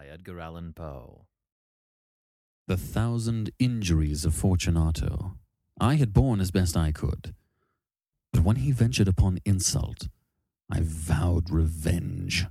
by Edgar Allan Poe. The 1,000 injuries of Fortunato I had borne as best I could. But when he ventured upon insult, I vowed revenge.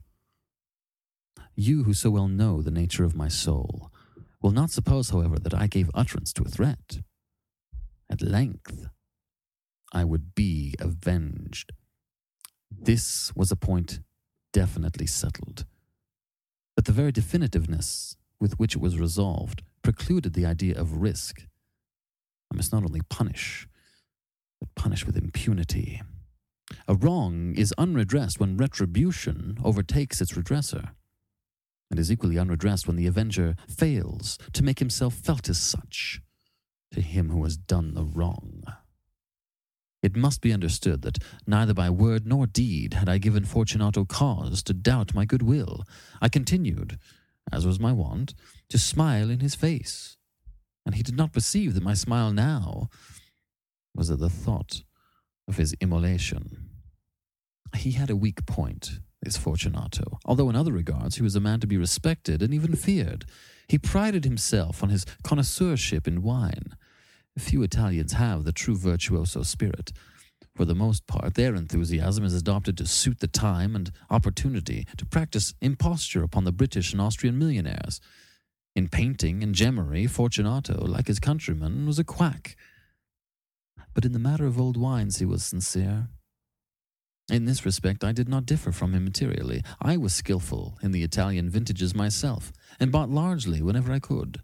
You who so well know the nature of my soul will not suppose, however, that I gave utterance to a threat. At length, I would be avenged. This was a point definitely settled. But the very definitiveness with which it was resolved precluded the idea of risk. I must not only punish, but punish with impunity. A wrong is unredressed when retribution overtakes its redresser. It is equally unredressed when the avenger fails to make himself felt as such to him who has done the wrong. It must be understood that neither by word nor deed had I given Fortunato cause to doubt my goodwill. I continued, as was my wont, to smile in his face, and he did not perceive that my smile now was at the thought of his immolation. He had a weak point, this Fortunato, although in other regards he was a man to be respected and even feared. He prided himself on his connoisseurship in wine. Few Italians have the true virtuoso spirit. For the most part, their enthusiasm is adopted to suit the time and opportunity to practice imposture upon the British and Austrian millionaires. In painting and gemmery, Fortunato, like his countrymen, was a quack. But in the matter of old wines he was sincere. In this respect I did not differ from him materially. I was skillful in the Italian vintages myself, and bought largely whenever I could.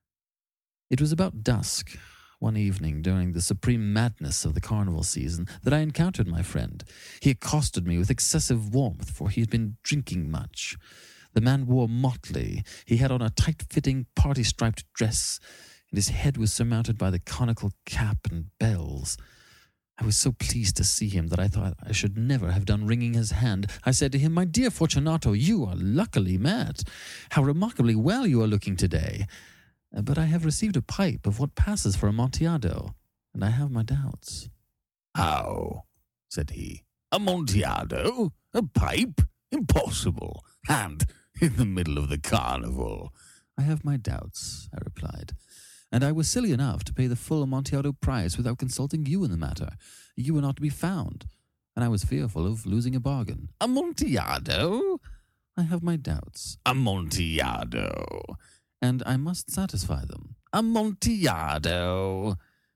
It was about dusk, one evening during the supreme madness of the carnival season, that I encountered my friend. He accosted me with excessive warmth, for he had been drinking much. The man wore motley. He had on a tight-fitting, party-striped dress, and his head was surmounted by the conical cap and bells. I was so pleased to see him that I thought I should never have done wringing his hand. I said to him, "My dear Fortunato, you are luckily met. How remarkably well you are looking today. But I have received a pipe of what passes for Amontillado, and I have my doubts." "How?" said he. "Amontillado? A pipe? Impossible. And in the middle of the carnival." "I have my doubts," I replied, "and I was silly enough to pay the full Amontillado price without consulting you in the matter. You were not to be found, and I was fearful of losing a bargain." "Amontillado?" "I have my doubts." "Amontillado?" "And I must satisfy them." "Amontillado?"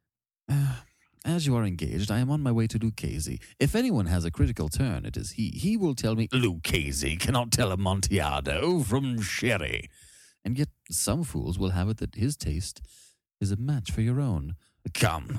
As you are engaged, I am on my way to Lucchese. If anyone has a critical turn, it is he. He will tell me—" "Lucchese cannot tell Amontillado from sherry." "And yet some fools will have it that his taste is a match for your own." "Come,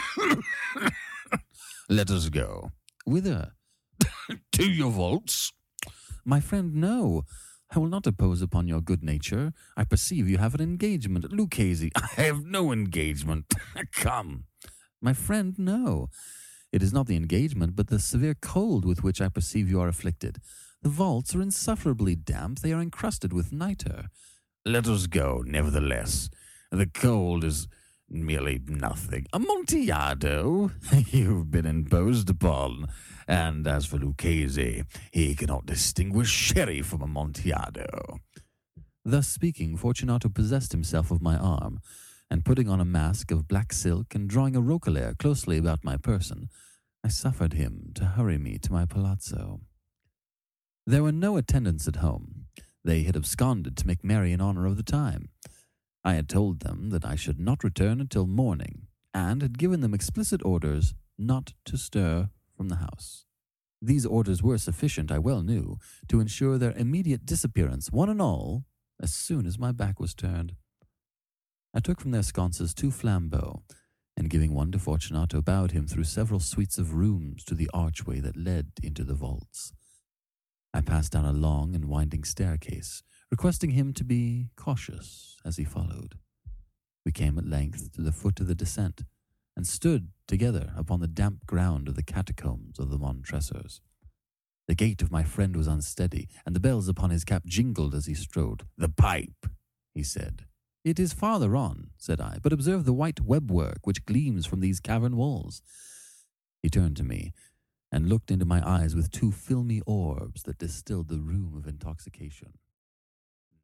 let us go." "Whither?" "To your vaults." "My friend, no. I will not impose upon your good nature. I perceive you have an engagement at Lucchese." "I have no engagement. Come." "My friend, no. It is not the engagement, but the severe cold with which I perceive you are afflicted. The vaults are insufferably damp. They are encrusted with nitre." "Let us go, nevertheless. The cold is merely nothing. Amontillado, you've been imposed upon. And as for Lucchese, he cannot distinguish sherry from Amontillado." Thus speaking, Fortunato possessed himself of my arm, and putting on a mask of black silk and drawing a roquelaire closely about my person, I suffered him to hurry me to my palazzo. There were no attendants at home. They had absconded to make merry in honor of the time. I had told them that I should not return until morning, and had given them explicit orders not to stir from the house. These orders were sufficient, I well knew, to ensure their immediate disappearance, one and all, as soon as my back was turned. I took from their sconces 2 flambeaux, and giving one to Fortunato, bowed him through several suites of rooms to the archway that led into the vaults. I passed down a long and winding staircase, requesting him to be cautious as he followed. We came at length to the foot of the descent, and stood together upon the damp ground of the catacombs of the Montresors. The gait of my friend was unsteady, and the bells upon his cap jingled as he strode. "The pipe," he said. "It is farther on," said I, "but observe the white webwork which gleams from these cavern walls." He turned to me, and looked into my eyes with 2 filmy orbs that distilled the rheum of intoxication.